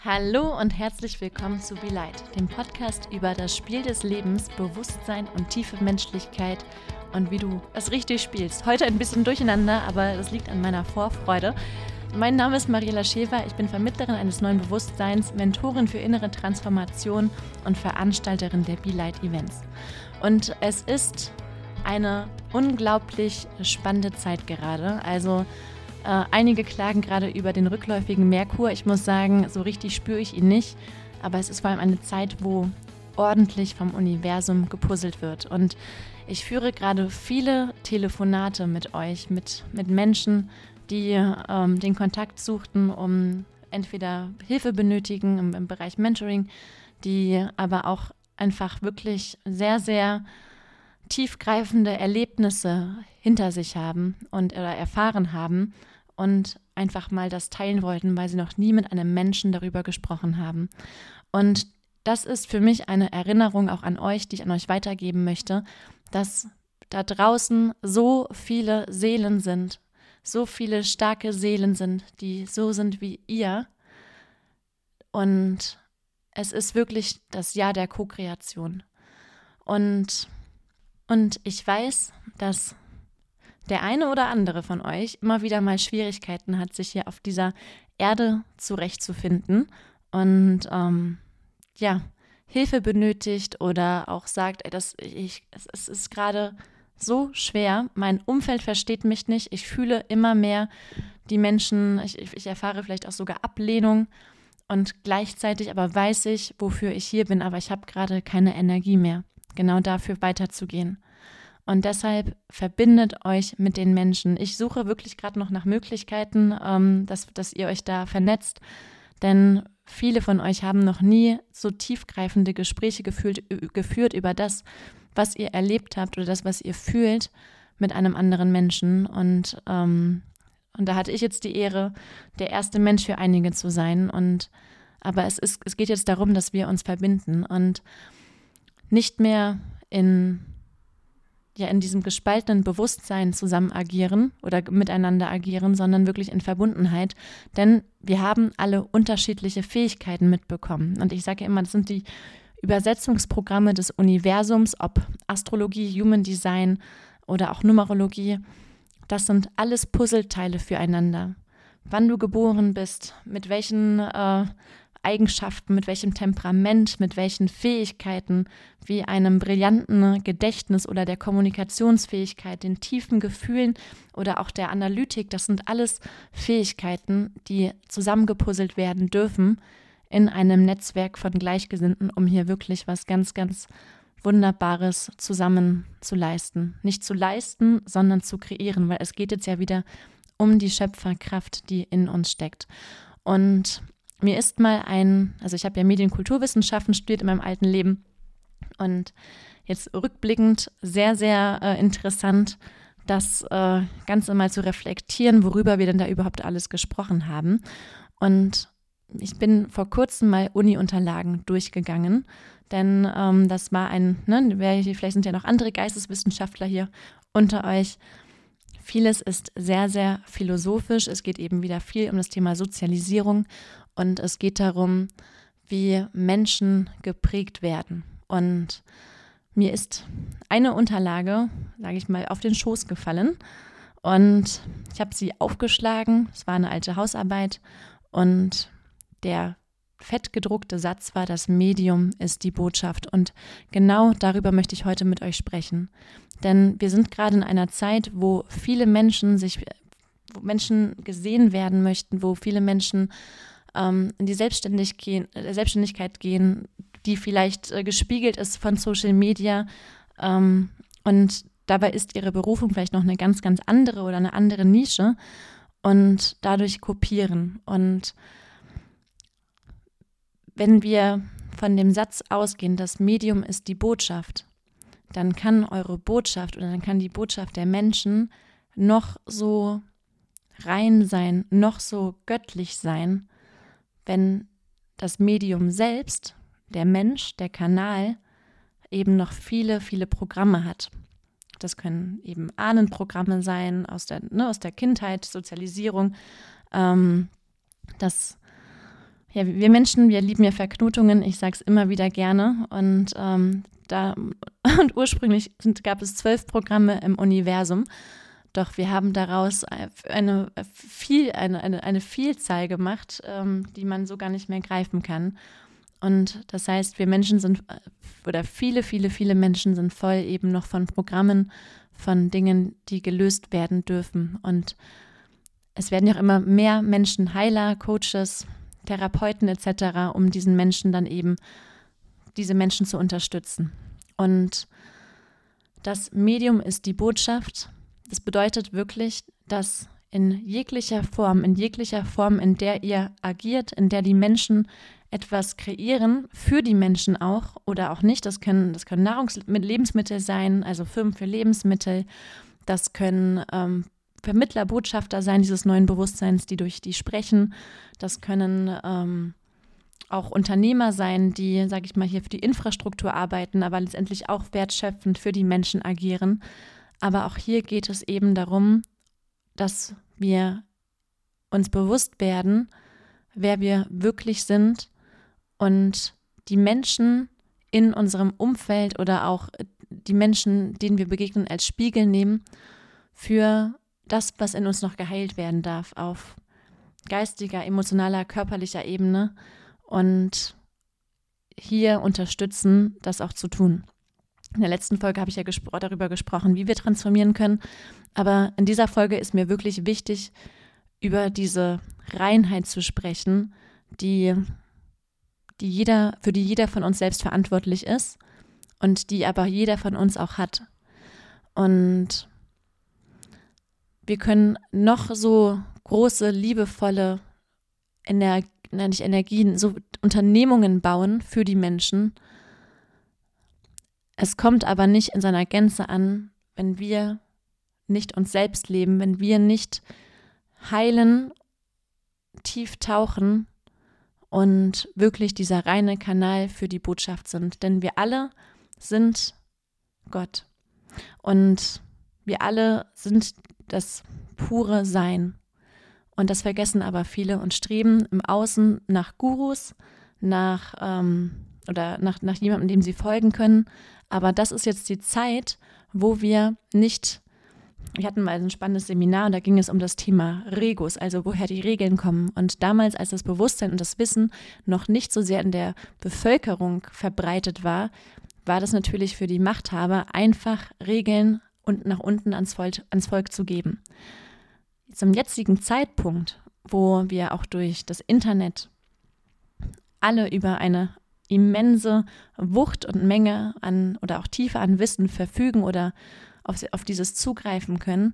Hallo und herzlich willkommen zu Be Light, dem Podcast über das Spiel des Lebens, Bewusstsein und tiefe Menschlichkeit und wie du es richtig spielst. Heute ein bisschen durcheinander, aber das liegt an meiner Vorfreude. Mein Name ist Mariela Schäfer, ich bin Vermittlerin eines neuen Bewusstseins, Mentorin für innere Transformation und Veranstalterin der Be Light Events. Und es ist eine unglaublich spannende Zeit gerade, einige klagen gerade über den rückläufigen Merkur. Ich muss sagen, so richtig spüre ich ihn nicht. Aber es ist vor allem eine Zeit, wo ordentlich vom Universum gepuzzelt wird. Und ich führe gerade viele Telefonate mit euch, mit Menschen, die den Kontakt suchten, um entweder Hilfe benötigen im Bereich Mentoring, die aber auch einfach wirklich sehr, sehr tiefgreifende Erlebnisse hinter sich haben oder erfahren haben und einfach mal das teilen wollten, weil sie noch nie mit einem Menschen darüber gesprochen haben. Und das ist für mich eine Erinnerung auch an euch, die ich an euch weitergeben möchte, dass da draußen so viele Seelen sind, so viele starke Seelen sind, die so sind wie ihr. Und es ist wirklich das Jahr der Co-Kreation. Und ich weiß, dass der eine oder andere von euch immer wieder mal Schwierigkeiten hat, sich hier auf dieser Erde zurechtzufinden und Hilfe benötigt oder auch sagt, es ist gerade so schwer, mein Umfeld versteht mich nicht, ich fühle immer mehr die Menschen, ich erfahre vielleicht auch sogar Ablehnung und gleichzeitig aber weiß ich, wofür ich hier bin, aber ich habe gerade keine Energie mehr, genau dafür weiterzugehen. Und deshalb verbindet euch mit den Menschen. Ich suche wirklich gerade noch nach Möglichkeiten, dass ihr euch da vernetzt, denn viele von euch haben noch nie so tiefgreifende Gespräche geführt über das, was ihr erlebt habt oder das, was ihr fühlt mit einem anderen Menschen. Und da hatte ich jetzt die Ehre, der erste Mensch für einige zu sein. Aber es geht jetzt darum, dass wir uns verbinden und nicht mehr in diesem gespaltenen Bewusstsein zusammen agieren oder miteinander agieren, sondern wirklich in Verbundenheit. Denn wir haben alle unterschiedliche Fähigkeiten mitbekommen. Und ich sage immer, das sind die Übersetzungsprogramme des Universums, ob Astrologie, Human Design oder auch Numerologie. Das sind alles Puzzleteile füreinander. Wann du geboren bist, mit welchen Eigenschaften, mit welchem Temperament, mit welchen Fähigkeiten, wie einem brillanten Gedächtnis oder der Kommunikationsfähigkeit, den tiefen Gefühlen oder auch der Analytik, das sind alles Fähigkeiten, die zusammengepuzzelt werden dürfen in einem Netzwerk von Gleichgesinnten, um hier wirklich was ganz, ganz Wunderbares zusammen zu leisten. Nicht zu leisten, sondern zu kreieren, weil es geht jetzt ja wieder um die Schöpferkraft, die in uns steckt. Und mir ist mal ich habe ja Medienkulturwissenschaften studiert in meinem alten Leben und jetzt rückblickend sehr, sehr interessant, das Ganze mal zu reflektieren, worüber wir denn da überhaupt alles gesprochen haben. Und ich bin vor kurzem mal Uni-Unterlagen durchgegangen, denn das war vielleicht sind ja noch andere Geisteswissenschaftler hier unter euch. Vieles ist sehr, sehr philosophisch. Es geht eben wieder viel um das Thema Sozialisierung und es geht darum, wie Menschen geprägt werden. Und mir ist eine Unterlage, sage ich mal, auf den Schoß gefallen und ich habe sie aufgeschlagen. Es war eine alte Hausarbeit und der fettgedruckte Satz war: Das Medium ist die Botschaft. Und genau darüber möchte ich heute mit euch sprechen. Denn wir sind gerade in einer Zeit, wo viele Menschen gesehen werden möchten, wo viele Menschen in die Selbstständigkeit gehen, die vielleicht gespiegelt ist von Social Media. Und dabei ist ihre Berufung vielleicht noch eine ganz, ganz andere oder eine andere Nische und dadurch kopieren. Und wenn wir von dem Satz ausgehen, das Medium ist die Botschaft, dann kann eure Botschaft oder dann kann die Botschaft der Menschen noch so rein sein, noch so göttlich sein, wenn das Medium selbst, der Mensch, der Kanal, eben noch viele, viele Programme hat. Das können eben Ahnenprogramme sein aus der Kindheit, Sozialisierung, das Ja, wir Menschen, wir lieben ja Verknotungen, ich sage es immer wieder gerne. Und ursprünglich gab es 12 Programme im Universum. Doch wir haben daraus eine Vielzahl gemacht, die man so gar nicht mehr greifen kann. Und das heißt, wir Menschen sind, oder viele Menschen sind voll eben noch von Programmen, von Dingen, die gelöst werden dürfen. Und es werden ja auch immer mehr Menschen, Heiler, Coaches, Therapeuten etc., um diesen Menschen dann eben, diese Menschen zu unterstützen. Und das Medium ist die Botschaft. Das bedeutet wirklich, dass in jeglicher Form, in der ihr agiert, in der die Menschen etwas kreieren, für die Menschen auch oder auch nicht, das können Lebensmittel sein, also Firmen für Lebensmittel, das können Vermittler, Botschafter sein dieses neuen Bewusstseins, die durch die sprechen. Das können auch Unternehmer sein, die, sage ich mal, hier für die Infrastruktur arbeiten, aber letztendlich auch wertschöpfend für die Menschen agieren. Aber auch hier geht es eben darum, dass wir uns bewusst werden, wer wir wirklich sind und die Menschen in unserem Umfeld oder auch die Menschen, denen wir begegnen, als Spiegel nehmen für das, was in uns noch geheilt werden darf, auf geistiger, emotionaler, körperlicher Ebene und hier unterstützen, das auch zu tun. In der letzten Folge habe ich ja darüber gesprochen, wie wir transformieren können, aber in dieser Folge ist mir wirklich wichtig, über diese Reinheit zu sprechen, für die jeder von uns selbst verantwortlich ist und die aber jeder von uns auch hat. Und wir können noch so große, liebevolle so Unternehmungen bauen für die Menschen. Es kommt aber nicht in seiner Gänze an, wenn wir nicht uns selbst leben, wenn wir nicht heilen, tief tauchen und wirklich dieser reine Kanal für die Botschaft sind. Denn wir alle sind Gott und wir alle sind das pure Sein. Und das vergessen aber viele und streben im Außen nach Gurus, nach jemandem, dem sie folgen können. Aber das ist jetzt die Zeit, wo wir hatten mal ein spannendes Seminar und da ging es um das Thema Regus, also woher die Regeln kommen. Und damals, als das Bewusstsein und das Wissen noch nicht so sehr in der Bevölkerung verbreitet war, war das natürlich für die Machthaber einfach Regeln und nach unten ans Volk zu geben. Zum jetzigen Zeitpunkt, wo wir auch durch das Internet alle über eine immense Wucht und Menge an oder auch Tiefe an Wissen verfügen oder auf dieses zugreifen können,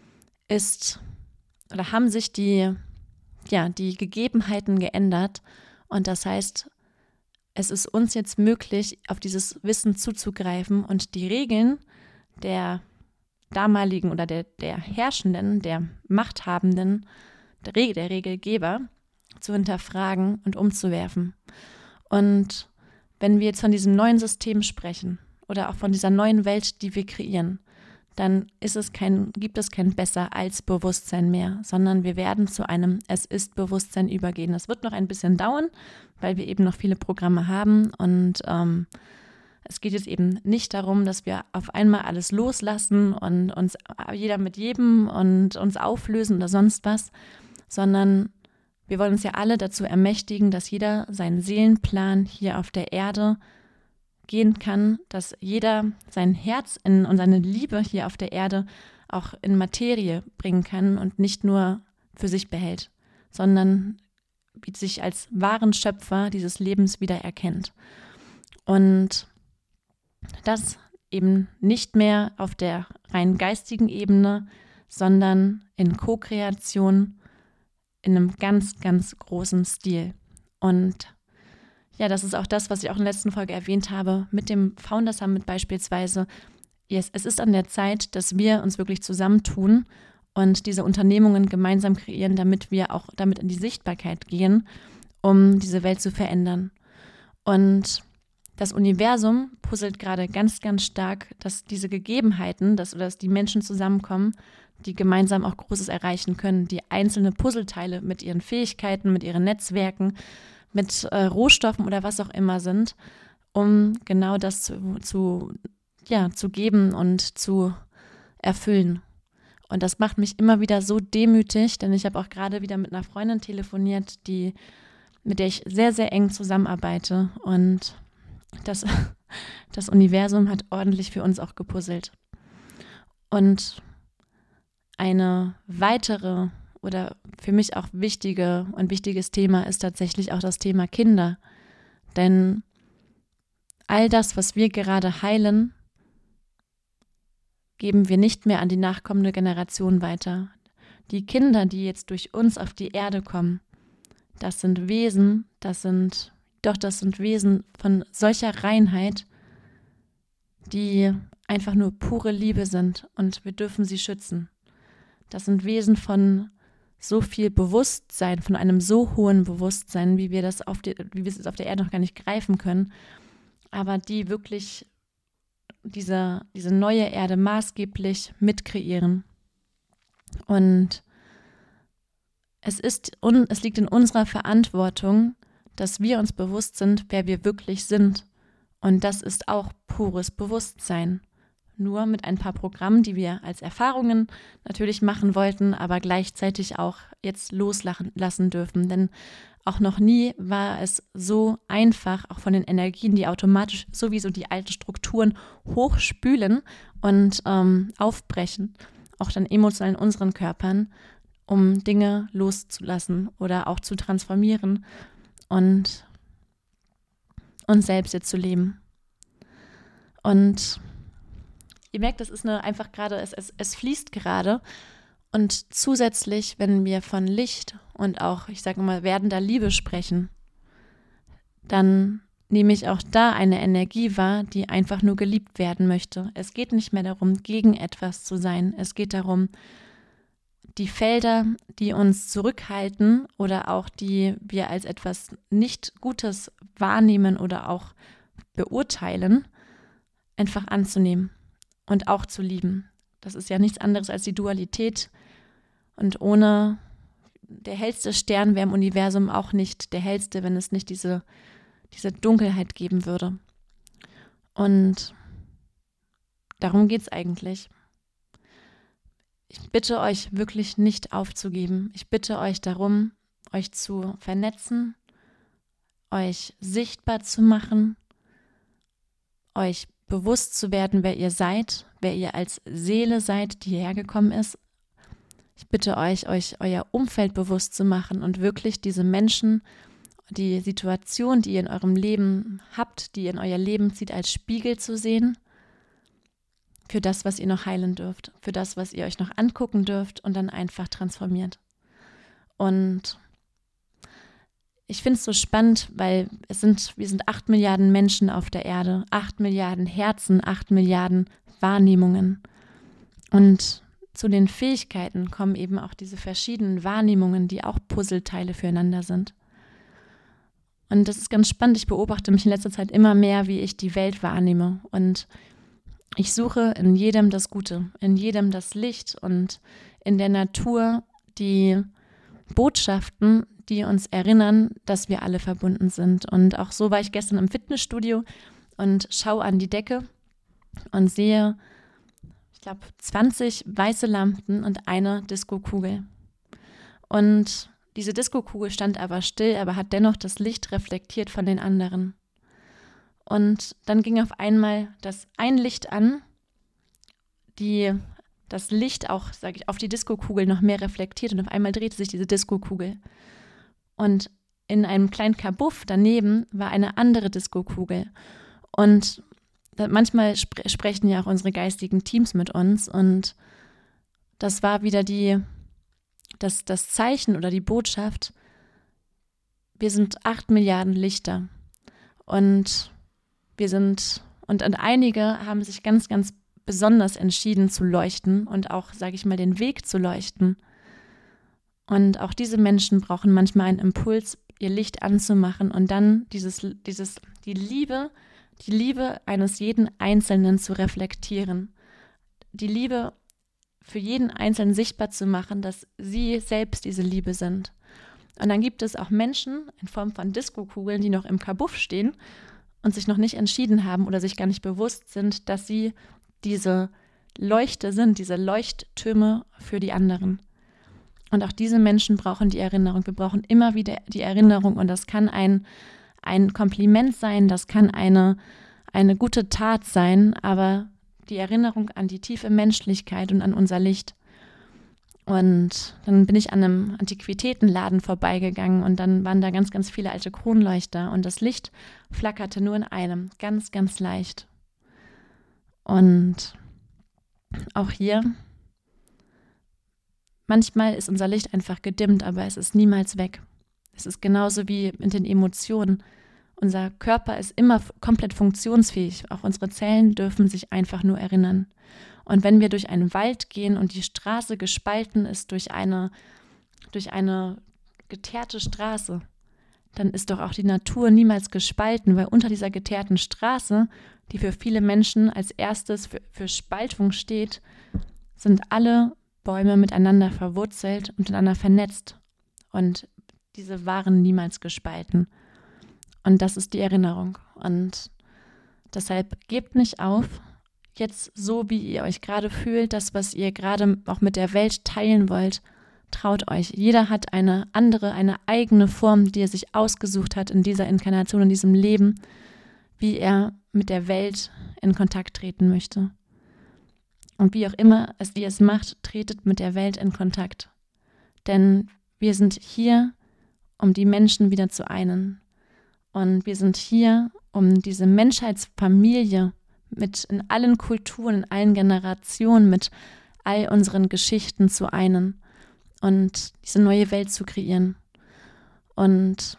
haben sich die Gegebenheiten geändert. Und das heißt, es ist uns jetzt möglich, auf dieses Wissen zuzugreifen und die Regeln der damaligen oder der Herrschenden, der Machthabenden, der Regelgeber zu hinterfragen und umzuwerfen. Und wenn wir jetzt von diesem neuen System sprechen oder auch von dieser neuen Welt, die wir kreieren, dann gibt es kein Besser als Bewusstsein mehr, sondern wir werden zu einem Es-ist-Bewusstsein übergehen. Das wird noch ein bisschen dauern, weil wir eben noch viele Programme haben und es geht jetzt eben nicht darum, dass wir auf einmal alles loslassen und uns jeder mit jedem und uns auflösen oder sonst was, sondern wir wollen uns ja alle dazu ermächtigen, dass jeder seinen Seelenplan hier auf der Erde gehen kann, dass jeder sein Herz und seine Liebe hier auf der Erde auch in Materie bringen kann und nicht nur für sich behält, sondern sich als wahren Schöpfer dieses Lebens wieder erkennt. Und das eben nicht mehr auf der rein geistigen Ebene, sondern in Co-Kreation in einem ganz, ganz großen Stil. Und ja, das ist auch das, was ich auch in der letzten Folge erwähnt habe, mit dem Founder Summit beispielsweise. Es ist an der Zeit, dass wir uns wirklich zusammentun und diese Unternehmungen gemeinsam kreieren, damit wir auch damit in die Sichtbarkeit gehen, um diese Welt zu verändern. Und das Universum puzzelt gerade ganz, ganz stark, dass diese Gegebenheiten, dass die Menschen zusammenkommen, die gemeinsam auch Großes erreichen können, die einzelne Puzzleteile mit ihren Fähigkeiten, mit ihren Netzwerken, mit Rohstoffen oder was auch immer sind, um genau das zu geben und zu erfüllen. Und das macht mich immer wieder so demütig, denn ich habe auch gerade wieder mit einer Freundin telefoniert, mit der ich sehr, sehr eng zusammenarbeite. Und das Universum hat ordentlich für uns auch gepuzzelt. Und eine weitere oder für mich auch wichtiges Thema ist tatsächlich auch das Thema Kinder. Denn all das, was wir gerade heilen, geben wir nicht mehr an die nachkommende Generation weiter. Die Kinder, die jetzt durch uns auf die Erde kommen, das sind Wesen, das sind Wesen von solcher Reinheit, die einfach nur pure Liebe sind und wir dürfen sie schützen. Das sind Wesen von so viel Bewusstsein, von einem so hohen Bewusstsein, wie wir es auf der Erde noch gar nicht greifen können, aber die wirklich diese neue Erde maßgeblich mitkreieren. Und es liegt in unserer Verantwortung, dass wir uns bewusst sind, wer wir wirklich sind. Und das ist auch pures Bewusstsein. Nur mit ein paar Programmen, die wir als Erfahrungen natürlich machen wollten, aber gleichzeitig auch jetzt loslassen dürfen. Denn auch noch nie war es so einfach, auch von den Energien, die automatisch sowieso die alten Strukturen hochspülen und aufbrechen, auch dann emotional in unseren Körpern, um Dinge loszulassen oder auch zu transformieren und uns selbst jetzt zu leben. Und ihr merkt, das ist einfach gerade, es fließt gerade. Und zusätzlich, wenn wir von Licht und auch, ich sage mal, werdender Liebe sprechen, dann nehme ich auch da eine Energie wahr, die einfach nur geliebt werden möchte. Es geht nicht mehr darum, gegen etwas zu sein. Es geht darum, die Felder, die uns zurückhalten oder auch die wir als etwas nicht Gutes wahrnehmen oder auch beurteilen, einfach anzunehmen und auch zu lieben. Das ist ja nichts anderes als die Dualität. Und ohne der hellste Stern wäre im Universum auch nicht der hellste, wenn es nicht diese Dunkelheit geben würde. Und darum geht es eigentlich. Ich bitte euch wirklich nicht aufzugeben. Ich bitte euch darum, euch zu vernetzen, euch sichtbar zu machen, euch bewusst zu werden, wer ihr seid, wer ihr als Seele seid, die hierher gekommen ist. Ich bitte euch euer Umfeld bewusst zu machen und wirklich diese Menschen, die Situation, die ihr in eurem Leben habt, die ihr in euer Leben zieht, als Spiegel zu sehen für das, was ihr noch heilen dürft, für das, was ihr euch noch angucken dürft und dann einfach transformiert. Und ich finde es so spannend, weil wir sind 8 Milliarden Menschen auf der Erde, 8 Milliarden Herzen, 8 Milliarden Wahrnehmungen. Und zu den Fähigkeiten kommen eben auch diese verschiedenen Wahrnehmungen, die auch Puzzleteile füreinander sind. Und das ist ganz spannend. Ich beobachte mich in letzter Zeit immer mehr, wie ich die Welt wahrnehme. Und ich suche in jedem das Gute, in jedem das Licht und in der Natur die Botschaften, die uns erinnern, dass wir alle verbunden sind. Und auch so war ich gestern im Fitnessstudio und schaue an die Decke und sehe, ich glaube, 20 weiße Lampen und eine Diskokugel. Und diese Diskokugel stand aber still, aber hat dennoch das Licht reflektiert von den anderen. Und dann ging auf einmal ein Licht an, das Licht auch, sage ich, auf die Diskokugel noch mehr reflektiert und auf einmal drehte sich diese Diskokugel. Und in einem kleinen Kabuff daneben war eine andere Diskokugel. Und manchmal sprechen ja auch unsere geistigen Teams mit uns und das war wieder das Zeichen oder die Botschaft, wir sind 8 Milliarden Lichter und einige haben sich ganz, ganz besonders entschieden zu leuchten und auch, sage ich mal, den Weg zu leuchten. Und auch diese Menschen brauchen manchmal einen Impuls, ihr Licht anzumachen und dann die Liebe eines jeden Einzelnen zu reflektieren. Die Liebe für jeden Einzelnen sichtbar zu machen, dass sie selbst diese Liebe sind. Und dann gibt es auch Menschen in Form von Diskokugeln, die noch im Kabuff stehen und sich noch nicht entschieden haben oder sich gar nicht bewusst sind, dass sie diese Leuchte sind, diese Leuchttürme für die anderen. Und auch diese Menschen brauchen die Erinnerung. Wir brauchen immer wieder die Erinnerung und das kann ein Kompliment sein, das kann eine gute Tat sein, aber die Erinnerung an die tiefe Menschlichkeit und an unser Licht. Und dann bin ich an einem Antiquitätenladen vorbeigegangen und dann waren da ganz, ganz viele alte Kronleuchter und das Licht flackerte nur in einem, ganz, ganz leicht. Und auch hier, manchmal ist unser Licht einfach gedimmt, aber es ist niemals weg. Es ist genauso wie mit den Emotionen. Unser Körper ist immer komplett funktionsfähig. Auch unsere Zellen dürfen sich einfach nur erinnern. Und wenn wir durch einen Wald gehen und die Straße gespalten ist durch eine geteerte Straße, dann ist doch auch die Natur niemals gespalten, weil unter dieser geteerten Straße, die für viele Menschen als erstes für Spaltung steht, sind alle Bäume miteinander verwurzelt und miteinander vernetzt. Und diese waren niemals gespalten. Und das ist die Erinnerung. Und deshalb gebt nicht auf, jetzt so, wie ihr euch gerade fühlt, das, was ihr gerade auch mit der Welt teilen wollt, traut euch. Jeder hat eine andere, eine eigene Form, die er sich ausgesucht hat in dieser Inkarnation, in diesem Leben, wie er mit der Welt in Kontakt treten möchte. Und wie auch immer ihr es macht, tretet mit der Welt in Kontakt. Denn wir sind hier, um die Menschen wieder zu einen. Und wir sind hier, um diese Menschheitsfamilie mit in allen Kulturen, in allen Generationen, mit all unseren Geschichten zu einen und diese neue Welt zu kreieren. Und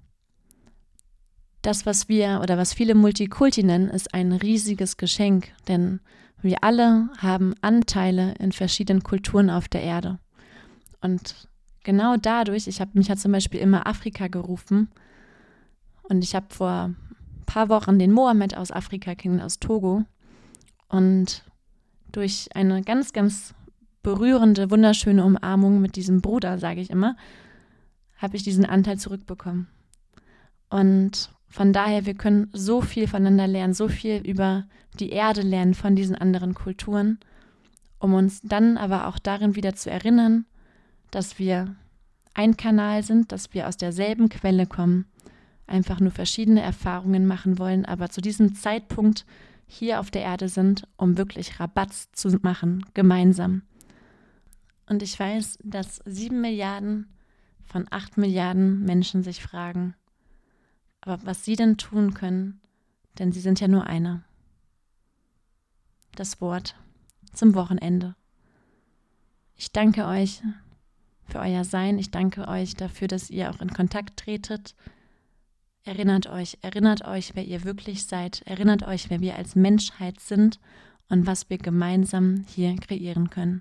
das, was viele Multikulti nennen, ist ein riesiges Geschenk, denn wir alle haben Anteile in verschiedenen Kulturen auf der Erde. Und genau dadurch, mich hat zum Beispiel immer Afrika gerufen und ich habe vor ein paar Wochen den Mohammed aus Afrika kennengelernt, aus Togo. Und durch eine ganz, ganz berührende, wunderschöne Umarmung mit diesem Bruder, sage ich immer, habe ich diesen Anteil zurückbekommen. Und von daher, wir können so viel voneinander lernen, so viel über die Erde lernen von diesen anderen Kulturen, um uns dann aber auch darin wieder zu erinnern, dass wir ein Kanal sind, dass wir aus derselben Quelle kommen, einfach nur verschiedene Erfahrungen machen wollen, aber zu diesem Zeitpunkt hier auf der Erde sind, um wirklich Rabatz zu machen, gemeinsam. Und ich weiß, dass 7 Milliarden von 8 Milliarden Menschen sich fragen, aber was sie denn tun können, denn sie sind ja nur einer. Das Wort zum Wochenende. Ich danke euch für euer Sein. Ich danke euch dafür, dass ihr auch in Kontakt tretet. Erinnert euch, wer ihr wirklich seid. Erinnert euch, wer wir als Menschheit sind und was wir gemeinsam hier kreieren können.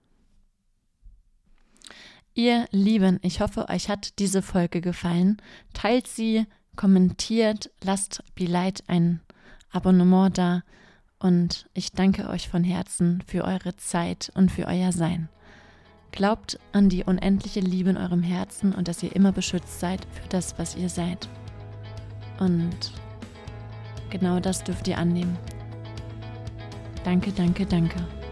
Ihr Lieben, ich hoffe, euch hat diese Folge gefallen. Teilt sie, kommentiert, lasst Be Light ein Abonnement da und ich danke euch von Herzen für eure Zeit und für euer Sein. Glaubt an die unendliche Liebe in eurem Herzen und dass ihr immer beschützt seid für das, was ihr seid. Und genau das dürft ihr annehmen. Danke, danke, danke.